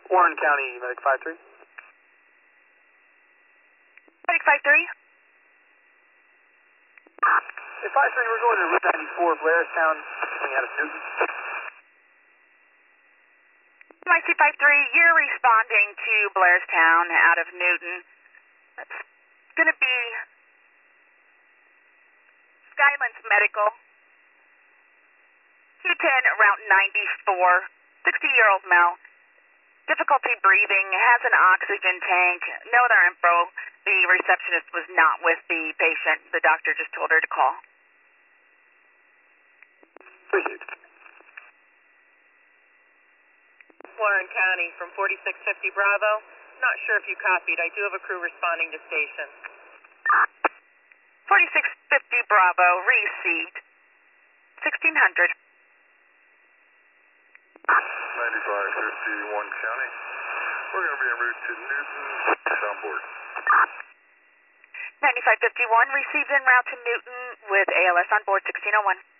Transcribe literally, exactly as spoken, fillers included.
Warren County, Medic five three. Medic five three. Hey, five three, we're going to Route ninety-four, Blairstown, coming out of Newton. M I C five three, you're responding to Blairstown out of Newton. That's going to be Skylands Medical. two ten, Route ninety-four, sixty-year-old male. Difficulty breathing, has an oxygen tank, no other info. The receptionist was not with the patient. The doctor just told her to call. Appreciate it. Warren County from forty-six fifty Bravo. Not sure if you copied. I do have a crew responding to station. forty-six fifty Bravo, received. sixteen hundred. ninety-five fifty, Warren County. We're going to be en route to Newton. On board. ninety-five fifty-one, received en route to Newton with A L S on board sixteen oh one.